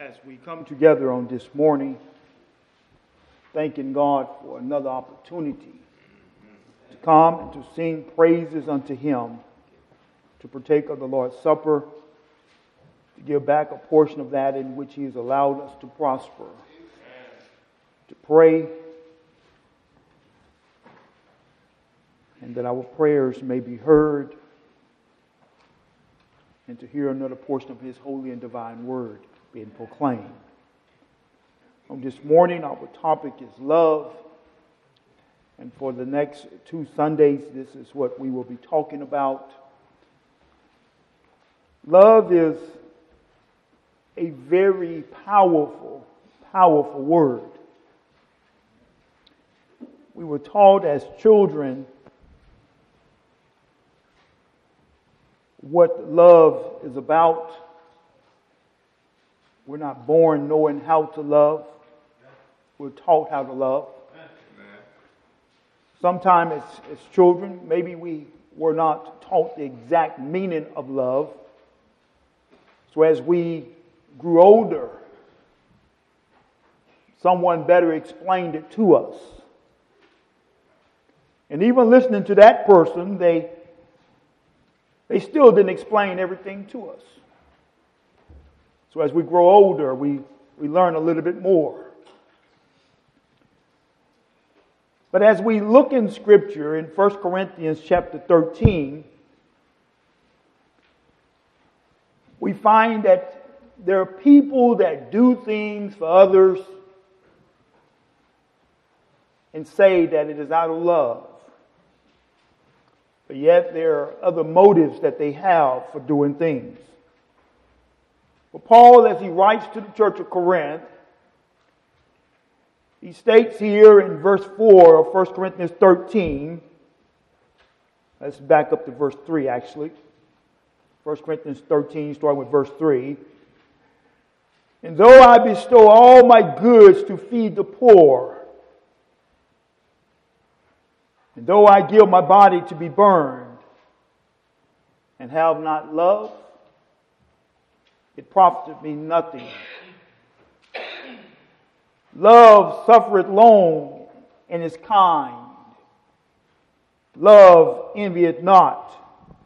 as we come together on this morning, thanking God for another opportunity to come and to sing praises unto Him, to partake of the Lord's Supper, to give back a portion of that in which He has allowed us to prosper, to pray, and that our prayers may be heard, and to hear another portion of His holy and divine word being proclaimed. On this morning, our topic is love. And for the next 2 Sundays, this is what we will be talking about. Love is a very powerful word. We were taught as children what love is about. We're not born knowing how to love. We're taught how to love. Sometimes as children, maybe we were not taught the exact meaning of love. So as we grew older, someone better explained it to us. And even listening to that person, they still didn't explain everything to us. So as we grow older, we learn a little bit more. But as we look in Scripture in 1 Corinthians chapter 13, we find that there are people that do things for others and say that it is out of love. But yet there are other motives that they have for doing things. But Paul, as he writes to the church of Corinth, he states here in verse 4 of 1 Corinthians 13, let's back up to verse 3 actually. 1 Corinthians 13, starting with verse 3. And though I bestow all my goods to feed the poor, and though I give my body to be burned, and have not love, it profiteth me nothing. Love suffereth long and is kind. Love envieth not.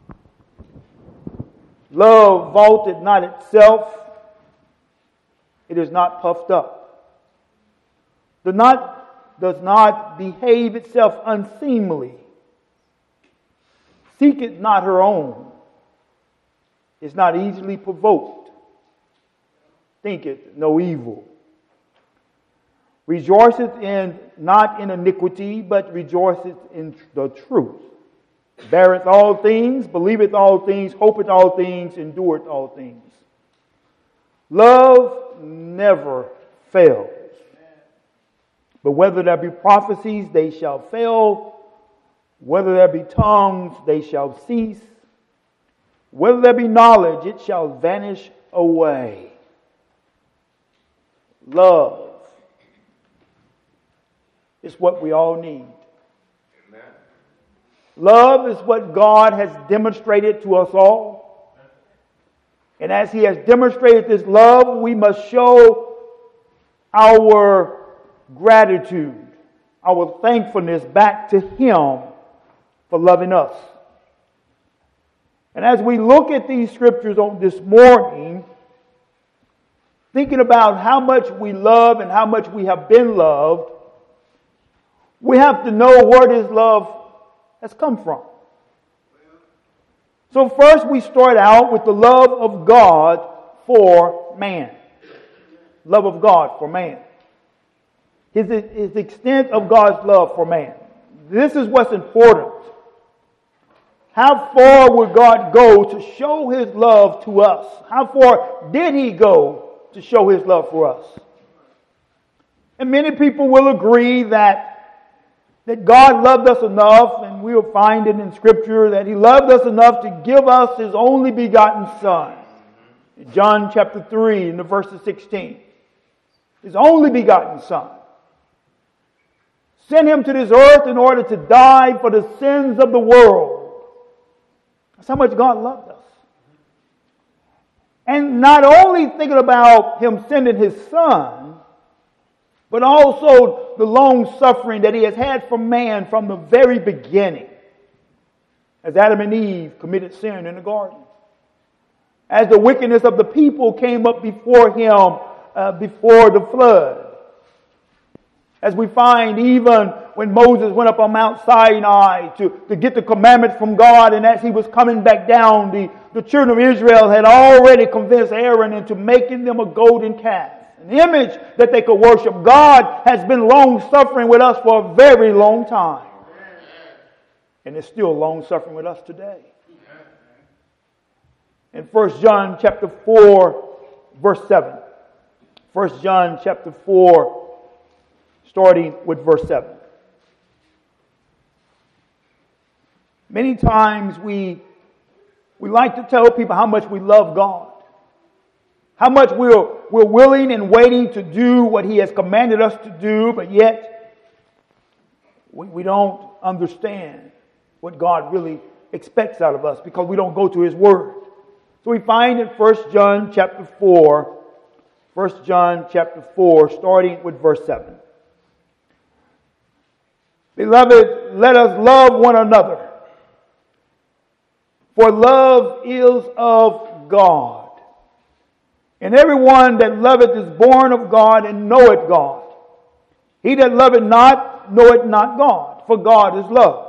Love vaunteth not itself. It is not puffed up. Does not behave itself unseemly. Seeketh not her own. Is not easily provoked. Thinketh no evil. Rejoiceth not in iniquity, but rejoiceth in the truth. Beareth all things, believeth all things, hopeth all things, endureth all things. Love never fails. But whether there be prophecies, they shall fail. Whether there be tongues, they shall cease. Whether there be knowledge, it shall vanish away. Love is what we all need. Amen. Love is what God has demonstrated to us all. And as He has demonstrated this love, we must show our gratitude, our thankfulness back to Him for loving us. And as we look at these scriptures on this morning, thinking about how much we love and how much we have been loved, we have to know where this love has come from. So first we start out with the love of God for man. Love of God for man. His extent of God's love for man. This is what's important. How far would God go to show His love to us? How far did He go to show His love for us? And many people will agree that God loved us enough, and we'll find it in Scripture, that He loved us enough to give us His only begotten Son. In John chapter 3, in the verses 16. His only begotten Son. Sent Him to this earth in order to die for the sins of the world. That's how much God loved us. And not only thinking about him sending his son, but also the long suffering that he has had for man from the very beginning, as Adam and Eve committed sin in the garden. As the wickedness of the people came up before him before the flood. As we find even when Moses went up on Mount Sinai to get the commandments from God, and as he was coming back down, the children of Israel had already convinced Aaron into making them a golden calf, an image that they could worship. God has been long-suffering with us for a very long time. And is still long-suffering with us today. In 1 John chapter 4, verse 7. 1 John chapter 4, starting with verse 7. Many times we like to tell people how much we love God. How much we're willing and waiting to do what He has commanded us to do, but yet we don't understand what God really expects out of us because we don't go to His Word. So we find in 1 John chapter 4, 1 John chapter 4, starting with verse 7. Beloved, let us love one another, for love is of God. And everyone that loveth is born of God and knoweth God. He that loveth not knoweth not God, for God is love.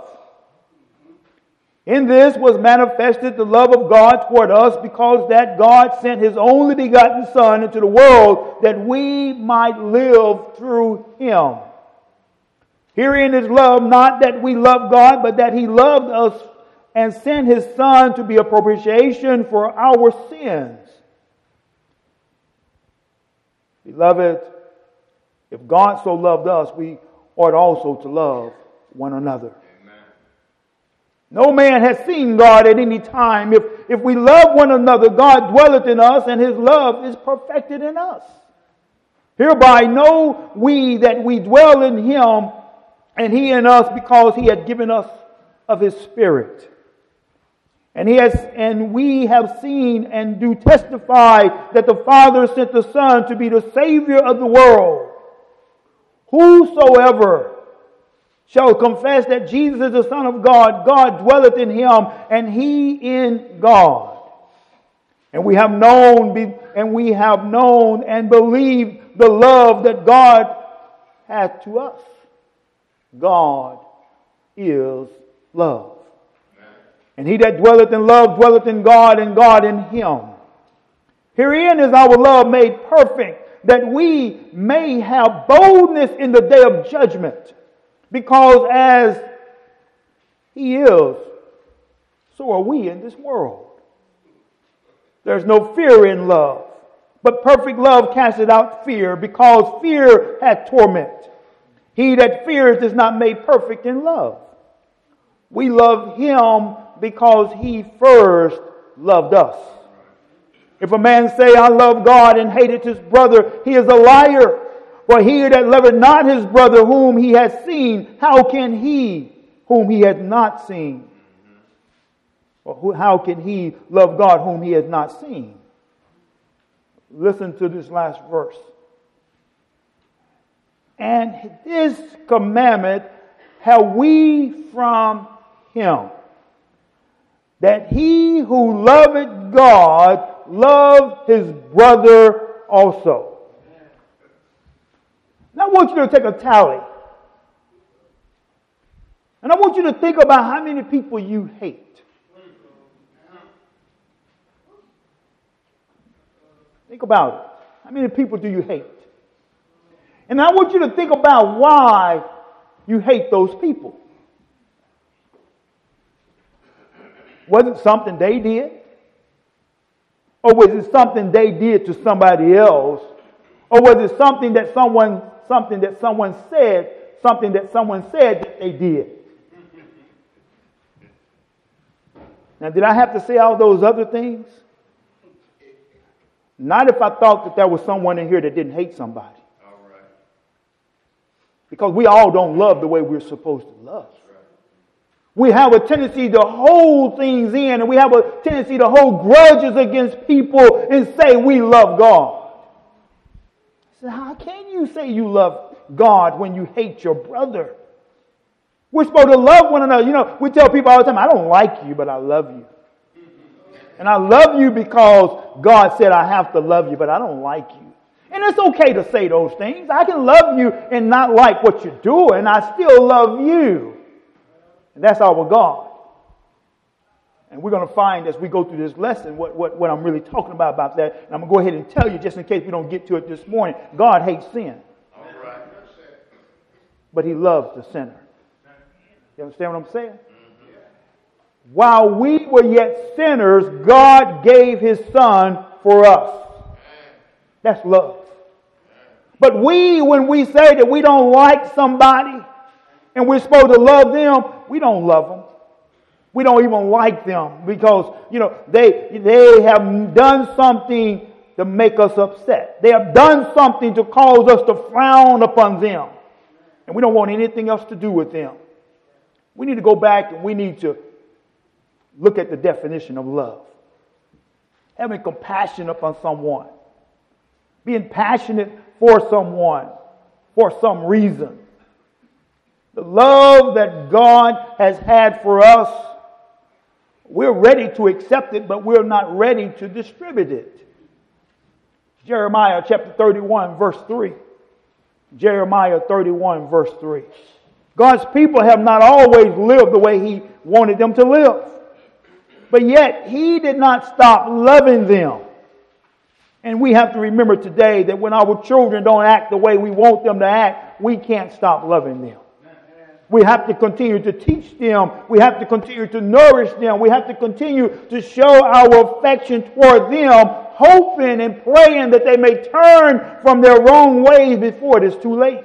In this was manifested the love of God toward us, because that God sent His only begotten Son into the world that we might live through Him. Herein is love, not that we love God, but that He loved us and sent His Son to be a propitiation for our sins. Beloved, if God so loved us, we ought also to love one another. No man has seen God at any time. If we love one another, God dwelleth in us, and His love is perfected in us. Hereby know we that we dwell in Him, and He in us, because He hath given us of His Spirit. And we have seen and do testify that the Father sent the Son to be the Savior of the world. Whosoever shall confess that Jesus is the Son of God, God dwelleth in Him, and He in God. And we have known and believed the love that God hath to us. God is love. And he that dwelleth in love dwelleth in God, and God in him. Herein is our love made perfect, that we may have boldness in the day of judgment. Because as He is, so are we in this world. There's no fear in love, but perfect love casteth out fear, because fear hath torment. He that fears is not made perfect in love. We love Him because He first loved us. If a man say, I love God, and hateth his brother, he is a liar. For he that loveth not his brother whom he has seen, how can he whom he hath not seen? Or how can he love God whom he has not seen? Listen to this last verse. And this commandment have we from Him, that he who loveth God love his brother also. And I want you to take a tally. And I want you to think about how many people you hate. Think about it. How many people do you hate? And I want you to think about why you hate those people. Was it something they did? Or was it something they did to somebody else? Or was it something that someone said that they did? Now, did I have to say all those other things? Not if I thought that there was someone in here that didn't hate somebody. All right. Because we all don't love the way we're supposed to love. We have a tendency to hold things in, and we have a tendency to hold grudges against people and say we love God. So how can you say you love God when you hate your brother? We're supposed to love one another. You know, we tell people all the time, I don't like you, but I love you. And I love you because God said I have to love you, but I don't like you. And it's okay to say those things. I can love you and not like what you're doing. I still love you. And that's our God. And we're going to find as we go through this lesson what I'm really talking about that. And I'm going to go ahead and tell you just in case we don't get to it this morning. God hates sin. All right. But He loves the sinner. You understand what I'm saying? While we were yet sinners, God gave His Son for us. That's love. But when we say that we don't like somebody and we're supposed to love them, we don't love them. We don't even like them because, you know, they have done something to make us upset. They have done something to cause us to frown upon them. And we don't want anything else to do with them. We need to go back and we need to look at the definition of love. Having compassion upon someone. Being passionate for someone for some reason. The love that God has had for us, we're ready to accept it, but we're not ready to distribute it. Jeremiah chapter 31 verse 3. Jeremiah 31 verse 3. God's people have not always lived the way He wanted them to live. But yet, He did not stop loving them. And we have to remember today that when our children don't act the way we want them to act, we can't stop loving them. We have to continue to teach them. We have to continue to nourish them. We have to continue to show our affection toward them, hoping and praying that they may turn from their wrong ways before it is too late.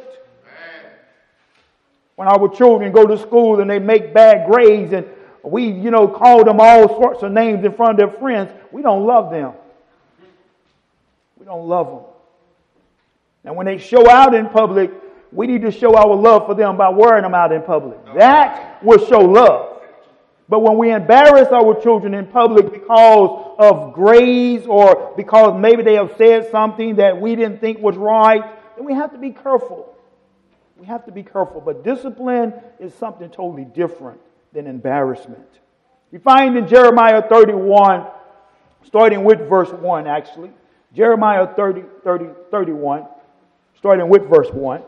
When our children go to school and they make bad grades and we, call them all sorts of names in front of their friends, we don't love them. We don't love them. And when they show out in public, we need to show our love for them by wearing them out in public. That will show love. But when we embarrass our children in public because of grades or because maybe they have said something that we didn't think was right, then we have to be careful. We have to be careful. But discipline is something totally different than embarrassment. You find in Jeremiah 31, starting with verse 1 actually. Jeremiah 31, starting with verse 1.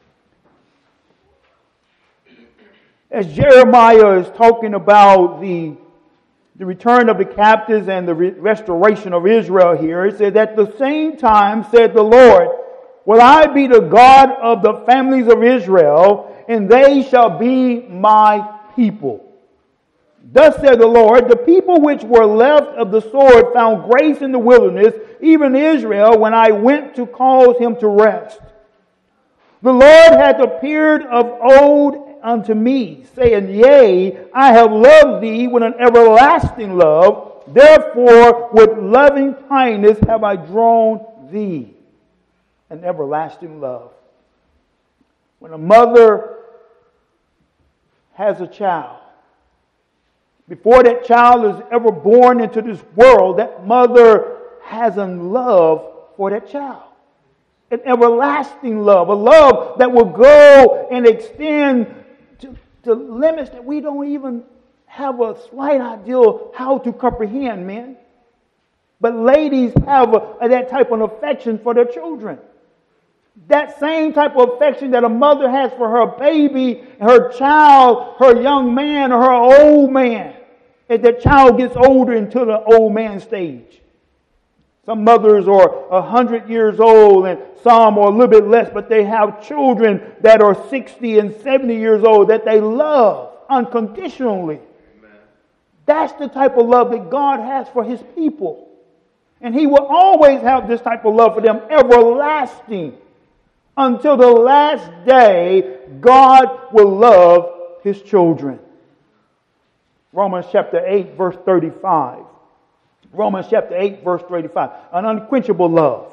As Jeremiah is talking about the return of the captives and the restoration of Israel here, it says, at the same time, said the Lord, will I be the God of the families of Israel, and they shall be my people. Thus said the Lord, the people which were left of the sword found grace in the wilderness, even Israel, when I went to cause him to rest. The Lord hath appeared of old unto me, saying, yea, I have loved thee with an everlasting love, therefore with loving kindness have I drawn thee. An everlasting love. When a mother has a child, before that child is ever born into this world, that mother has a love for that child. An everlasting love. A love that will go and extend to limits that we don't even have a slight idea how to comprehend, men. But ladies have that type of affection for their children. That same type of affection that a mother has for her baby, her child, her young man, or her old man. As that child gets older into the old man stage. Some mothers are 100 years old and some are a little bit less, but they have children that are 60 and 70 years old that they love unconditionally. Amen. That's the type of love that God has for His people. And He will always have this type of love for them, everlasting. Until the last day, God will love His children. Romans chapter 8, verse 35. Romans chapter 8, verse 35. An unquenchable love.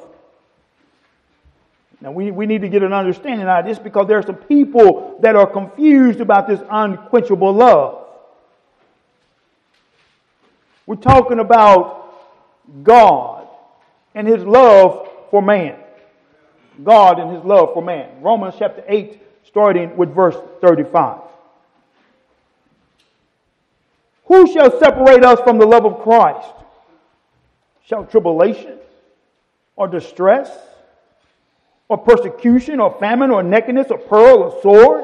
Now we need to get an understanding out of this because there are some people that are confused about this unquenchable love. We're talking about God and His love for man. God and His love for man. Romans chapter 8, starting with verse 35. Who shall separate us from the love of Christ? Shall tribulation, or distress, or persecution, or famine, or nakedness, or peril, or sword?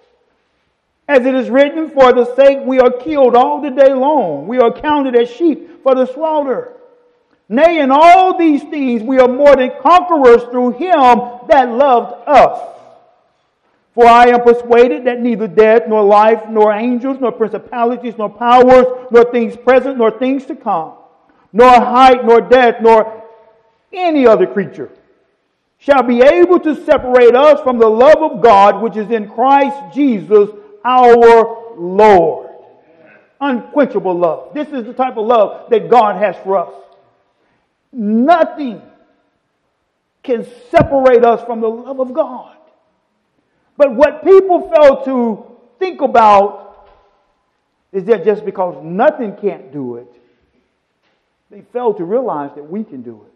As it is written, for the sake we are killed all the day long. We are counted as sheep for the slaughter. Nay, in all these things we are more than conquerors through Him that loved us. For I am persuaded that neither death, nor life, nor angels, nor principalities, nor powers, nor things present, nor things to come, nor height, nor depth, nor any other creature shall be able to separate us from the love of God which is in Christ Jesus our Lord. Unquenchable love. This is the type of love that God has for us. Nothing can separate us from the love of God. But what people fail to think about is that just because nothing can't do it, they fail to realize that we can do it.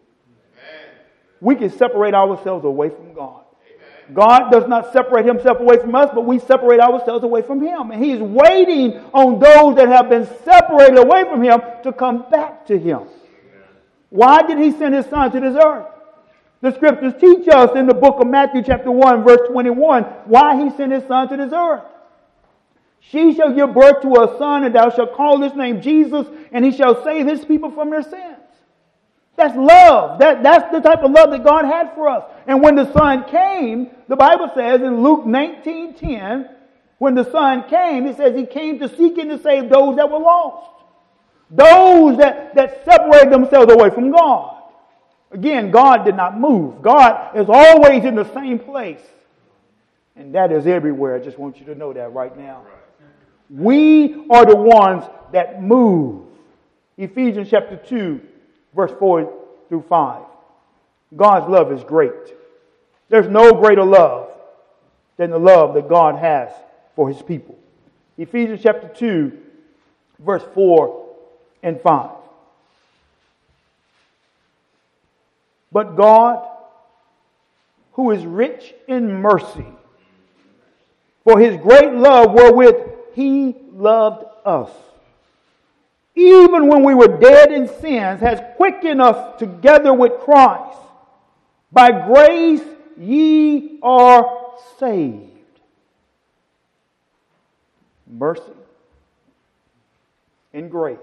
We can separate ourselves away from God. God does not separate Himself away from us, but we separate ourselves away from Him. And He's waiting on those that have been separated away from Him to come back to Him. Why did He send His Son to this earth? The Scriptures teach us in the book of Matthew chapter 1 verse 21 why He sent His Son to this earth. She shall give birth to a son, and thou shalt call his name Jesus, and He shall save His people from their sins. That's love. That's the type of love that God had for us. And when the Son came, the Bible says in Luke 19:10, when the Son came, it says He came to seek and to save those that were lost. Those that separated themselves away from God. Again, God did not move. God is always in the same place. And that is everywhere. I just want you to know that right now. We are the ones that move. Ephesians chapter 2, verse 4 through 5. God's love is great. There's no greater love than the love that God has for His people. Ephesians chapter 2, verse 4 and 5. But God, who is rich in mercy, for His great love wherewith He loved us, even when we were dead in sins, has quickened us together with Christ. By grace ye are saved. Mercy and grace.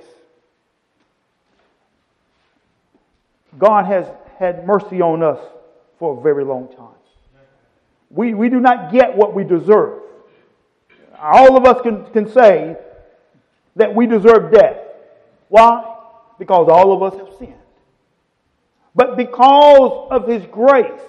God has had mercy on us for a very long time. We do not get what we deserve. All of us can say that we deserve death. Why? Because all of us have sinned. But because of His grace,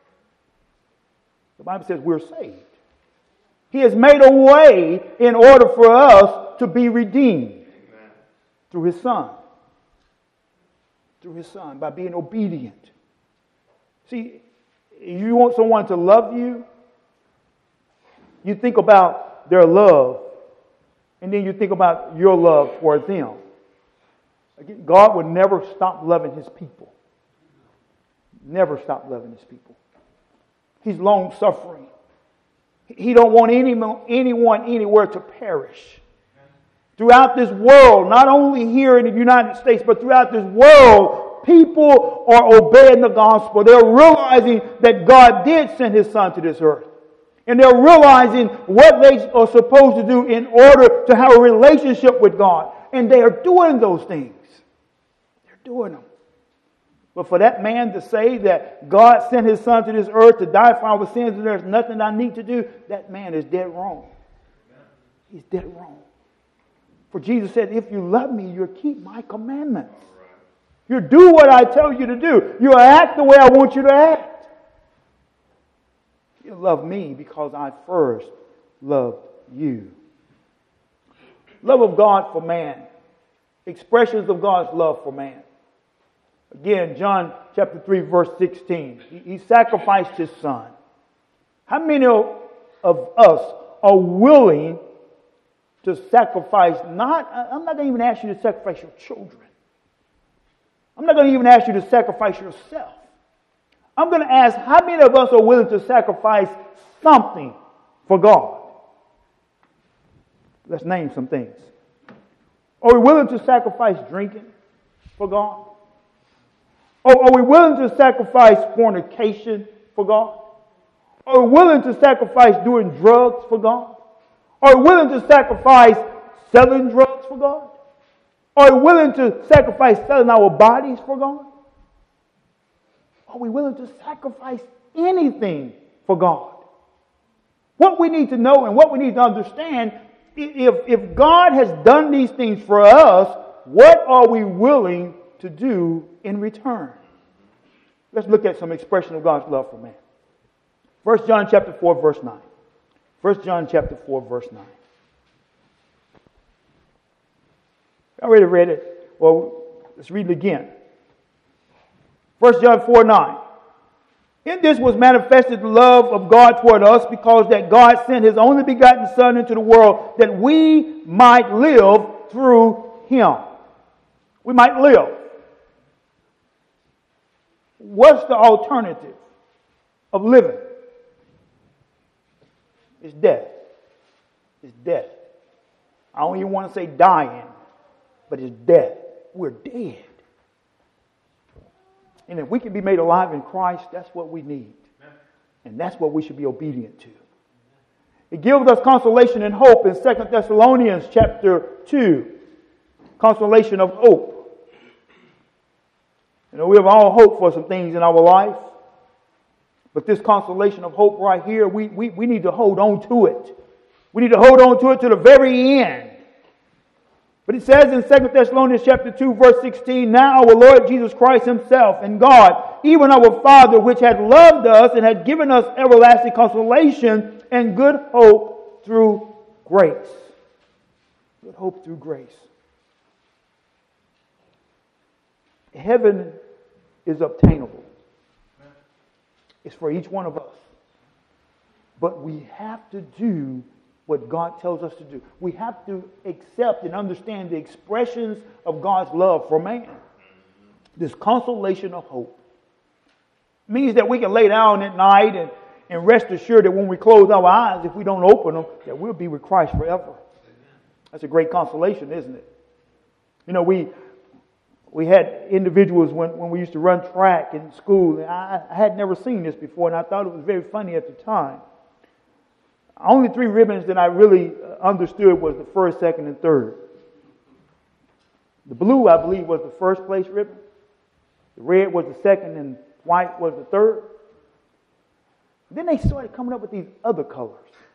the Bible says we're saved. He has made a way in order for us to be redeemed through His Son. Through His Son, by being obedient. See, if you want someone to love you, you think about their love, and then you think about your love for them. Again, God would never stop loving His people. Never stop loving His people. He's long-suffering. He don't want anyone anywhere to perish. Throughout this world, not only here in the United States, but throughout this world, people are obeying the gospel. They're realizing that God did send His Son to this earth. And they're realizing what they are supposed to do in order to have a relationship with God. And they are doing those things. They're doing them. But for that man to say that God sent His Son to this earth to die for our sins and there's nothing I need to do, that man is dead wrong. He's dead wrong. For Jesus said, if you love me, you'll keep my commandments. You'll do what I tell you to do. You'll act the way I want you to act. You love me because I first loved you. Love of God for man. Expressions of God's love for man. Again, John chapter 3, verse 16. He sacrificed His Son. How many of us are willing to sacrifice, I'm not going to even ask you to sacrifice your children. I'm not going to even ask you to sacrifice yourself. I'm going to ask how many of us are willing to sacrifice something for God. Let's name some things. Are we willing to sacrifice drinking for God? Or are we willing to sacrifice fornication for God? Are we willing to sacrifice doing drugs for God? Are we willing to sacrifice selling drugs for God? Are we willing to sacrifice selling our bodies for God? Are we willing to sacrifice anything for God? What we need to know and what we need to understand, if God has done these things for us, what are we willing to do in return? Let's look at some expression of God's love for man. 1 John chapter 4, verse 9. 1 John chapter 4, verse 9. I already read it. Well, let's read it again. 1 John 4, 9. In this was manifested the love of God toward us, because that God sent His only begotten Son into the world that we might live through Him. We might live. What's the alternative of living? It's death. It's death. I don't even want to say dying, but it's death. We're dead. And if we can be made alive in Christ, that's what we need. And that's what we should be obedient to. It gives us consolation and hope in 2 Thessalonians chapter 2. Consolation of hope. You know, we have all hope for some things in our life. But this consolation of hope right here, we need to hold on to it. We need to hold on to it to the very end. But it says in 2 Thessalonians chapter 2, verse 16, now our Lord Jesus Christ Himself and God, even our Father, which had loved us and had given us everlasting consolation and good hope through grace. Good hope through grace. Heaven is obtainable. It's for each one of us. But we have to do what God tells us to do. We have to accept and understand the expressions of God's love for man. This consolation of hope means that we can lay down at night and rest assured that when we close our eyes, if we don't open them, that we'll be with Christ forever. That's a great consolation, isn't it? You know, we had individuals when we used to run track in school. And I had never seen this before, and I thought it was very funny at the time. Only 3 ribbons that I really understood was the first, second, and third. The blue, I believe, was the first place ribbon. The red was the second, and white was the third. Then they started coming up with these other colors.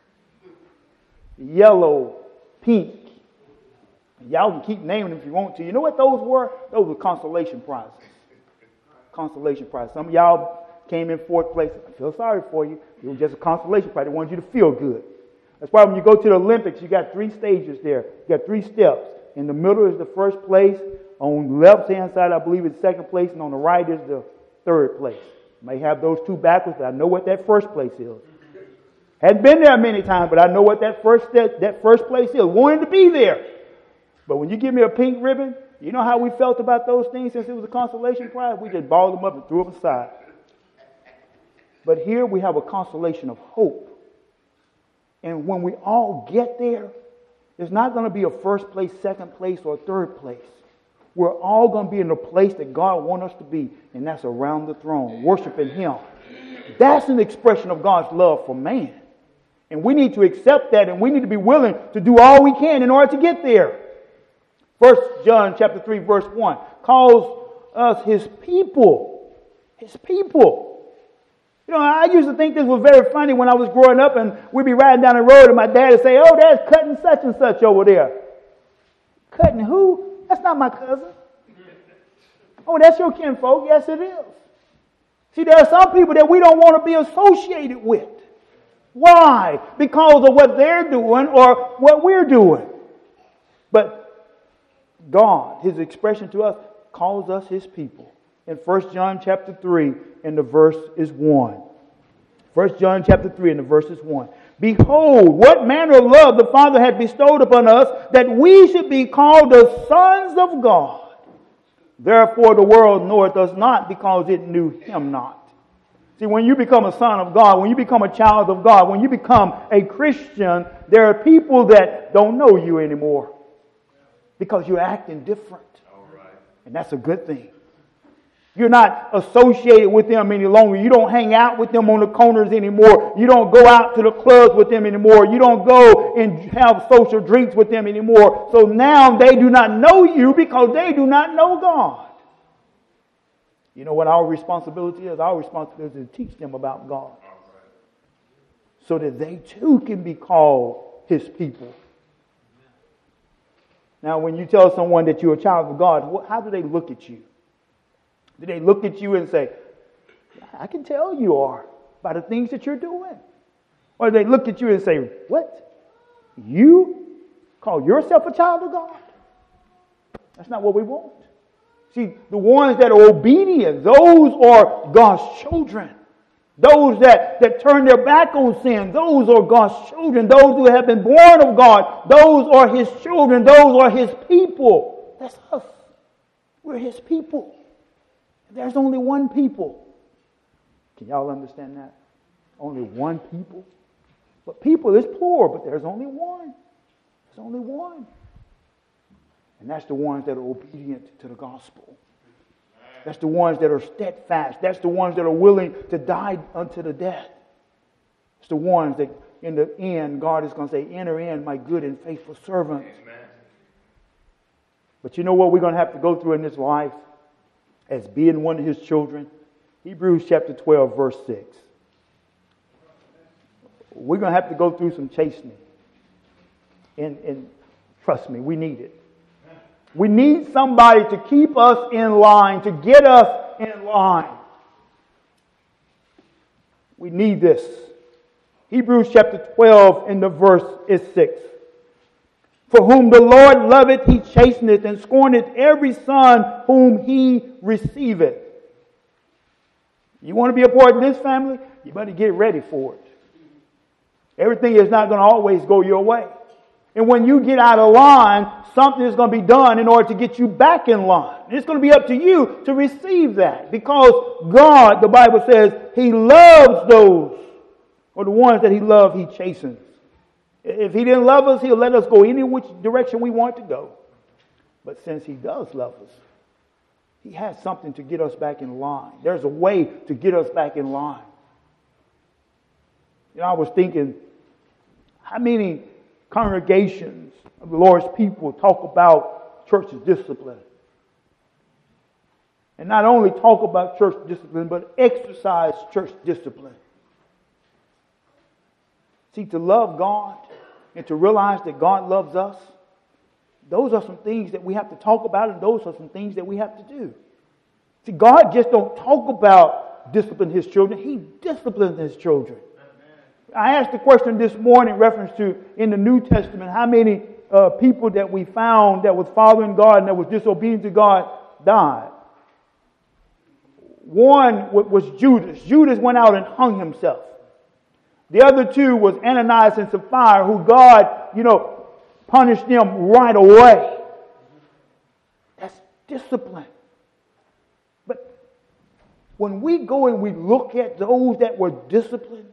Yellow, pink. Y'all can keep naming them if you want to. You know what those were? Those were consolation prizes. Consolation prizes. Some of y'all came in 4th place. I feel sorry for you. It was just a consolation prize. They wanted you to feel good. That's why when you go to the Olympics, you got 3 stages there. You got 3 steps. In the middle is the first place. On the left-hand side, I believe it's second place. And on the right is the third place. You may have those 2 backwards, but I know what that first place is. Hadn't been there many times, but I know what that first place is. Wanted to be there. But when you give me a pink ribbon, you know how we felt about those things since it was a consolation prize? We just balled them up and threw them aside. But here we have a consolation of hope. And when we all get there, there's not going to be a first place, second place, or third place. We're all going to be in the place that God wants us to be, and that's around the throne, worshiping Him. That's an expression of God's love for man. And we need to accept that, and we need to be willing to do all we can in order to get there. 1 John chapter 3, verse 1 calls us His people. His people. You know, I used to think this was very funny when I was growing up, and we'd be riding down the road and my dad would say, oh, there's Cutting such and such over there. Cutting who? That's not my cousin. Oh, that's your kinfolk. Yes, it is. See, there are some people that we don't want to be associated with. Why? Because of what they're doing or what we're doing. But God, His expression to us, calls us His people. In 1 John chapter 3, and the verse is 1. 1 John chapter 3, and the verse is 1. Behold, what manner of love the Father hath bestowed upon us, that we should be called the sons of God. Therefore the world knoweth us not, because it knew him not. See, when you become a son of God, when you become a child of God, when you become a Christian, there are people that don't know you anymore because you're acting different. And that's a good thing. You're not associated with them any longer. You don't hang out with them on the corners anymore. You don't go out to the clubs with them anymore. You don't go and have social drinks with them anymore. So now they do not know you because they do not know God. You know what our responsibility is? Our responsibility is to teach them about God, so that they too can be called His people. Now, when you tell someone that you're a child of God, how do they look at you? Do they look at you and say, I can tell you are by the things that you're doing? Or do they look at you and say, what? You call yourself a child of God? That's not what we want. See, the ones that are obedient, those are God's children. Those that turn their back on sin, those are God's children. Those who have been born of God, those are His children. Those are His people. That's us. We're His people. There's only one people. Can y'all understand that? Only one people. But people is plural, but there's only one. There's only one. And that's the ones that are obedient to the gospel. That's the ones that are steadfast. That's the ones that are willing to die unto the death. It's the ones that in the end, God is going to say, enter in, my good and faithful servant. Amen. But you know what we're going to have to go through in this life as being one of His children? Hebrews chapter 12, verse 6. We're going to have to go through some chastening. And trust me, we need it. We need somebody to keep us in line, to get us in line. We need this. Hebrews chapter 12 in the verse is 6. For whom the Lord loveth, He chasteneth, and scorneth every son whom He receiveth. You want to be a part of this family? You better get ready for it. Everything is not going to always go your way. And when you get out of line, something is going to be done in order to get you back in line. And it's going to be up to you to receive that. Because God, the Bible says, He loves those, or the ones that He loves, He chastens. If He didn't love us, He'll let us go any which direction we want to go. But since He does love us, He has something to get us back in line. There's a way to get us back in line. You know, I was thinking, how many congregations of the Lord's people talk about church discipline? And not only talk about church discipline, but exercise church discipline. See, to love God and to realize that God loves us, those are some things that we have to talk about, and those are some things that we have to do. See, God just don't talk about discipline His children. He disciplines His children. I asked the question this morning in reference to in the New Testament, how many people that we found that was following God and that was disobedient to God died. One was Judas. Judas went out and hung himself. The other two was Ananias and Sapphira, who God, punished them right away. That's discipline. But when we go and we look at those that were disciplined,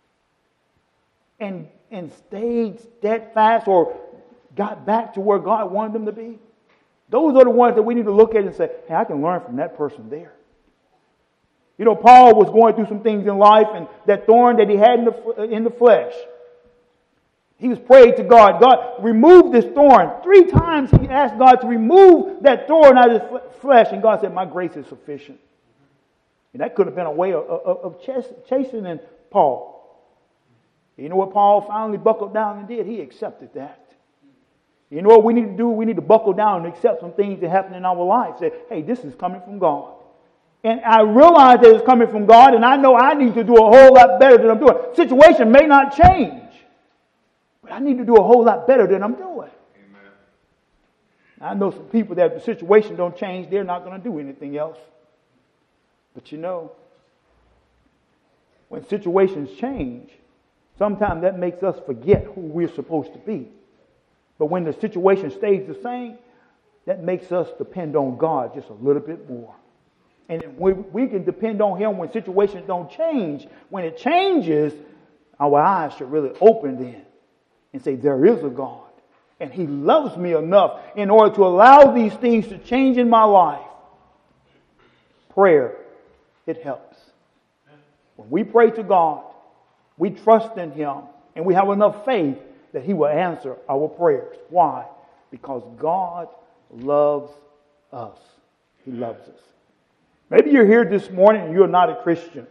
and stayed steadfast or got back to where God wanted them to be, those are the ones that we need to look at and say, hey, I can learn from that person there. Paul was going through some things in life, and that thorn that he had in the flesh, he was praying to God, God, remove this thorn. 3 times he asked God to remove that thorn out of his flesh, and God said, my grace is sufficient. And that could have been a way of chastening Paul. You know what Paul finally buckled down and did? He accepted that. You know what we need to do? We need to buckle down and accept some things that happen in our life. Say, hey, this is coming from God. And I realize that it's coming from God, and I know I need to do a whole lot better than I'm doing. Situation may not change, but I need to do a whole lot better than I'm doing. Amen. I know some people that if the situation don't change, they're not going to do anything else. But when situations change, Sometimes that makes us forget who we're supposed to be. But when the situation stays the same, that makes us depend on God just a little bit more. And we can depend on Him when situations don't change. When it changes, our eyes should really open then and say, there is a God. And He loves me enough in order to allow these things to change in my life. Prayer, it helps. When we pray to God, we trust in Him and we have enough faith that He will answer our prayers. Why? Because God loves us. He loves us. Maybe you're here this morning and you're not a Christian.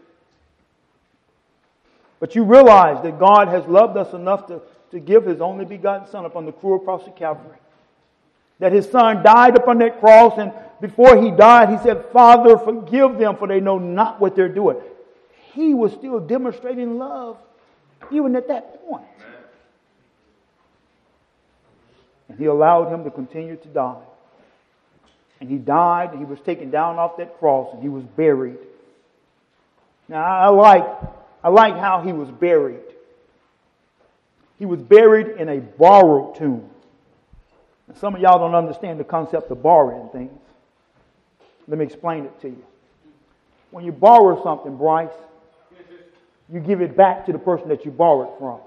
But you realize that God has loved us enough to give His only begotten Son upon the cruel cross of Calvary. That His Son died upon that cross, and before He died, He said, Father, forgive them, for they know not what they're doing. He was still demonstrating love even at that point. And He allowed Him to continue to die. And He died, and He was taken down off that cross, and He was buried. Now, I like how He was buried. He was buried in a borrowed tomb. And some of y'all don't understand the concept of borrowing things. Let me explain it to you. When you borrow something, Bryce, you give it back to the person that you borrowed from.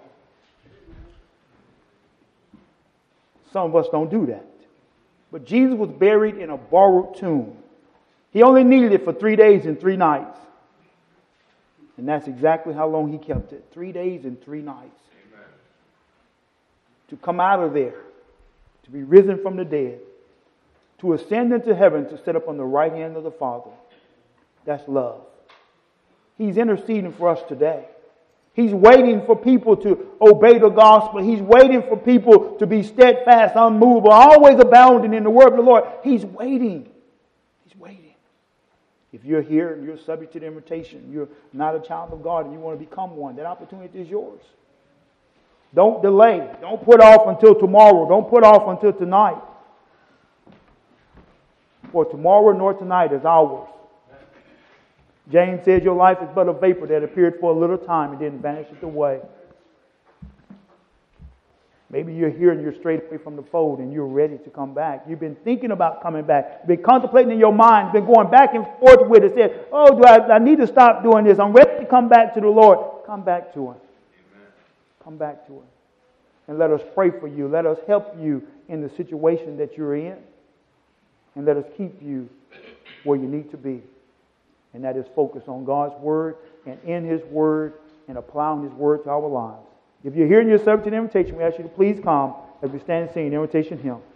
Some of us don't do that. But Jesus was buried in a borrowed tomb. He only needed it for 3 days and 3 nights. And that's exactly how long He kept it. 3 days and 3 nights. Amen. To come out of there, to be risen from the dead, to ascend into heaven, to sit up on the right hand of the Father. That's love. He's interceding for us today. He's waiting for people to obey the gospel. He's waiting for people to be steadfast, unmovable, always abounding in the word of the Lord. He's waiting. He's waiting. If you're here and you're subject to the invitation, you're not a child of God and you want to become one, that opportunity is yours. Don't delay. Don't put off until tomorrow. Don't put off until tonight. For tomorrow nor tonight is ours. James says your life is but a vapor that appeared for a little time and then vanishes away. Maybe you're here and you're straight away from the fold and you're ready to come back. You've been thinking about coming back. You've been contemplating in your mind, been going back and forth with it. Said, oh, I need to stop doing this. I'm ready to come back to the Lord. Come back to Him. Amen. Come back to Him. And let us pray for you. Let us help you in the situation that you're in. And let us keep you where you need to be. And that is focused on God's Word and in His Word and applying His Word to our lives. If you're here and you're subject to the invitation, we ask you to please come as we stand and sing the invitation hymn.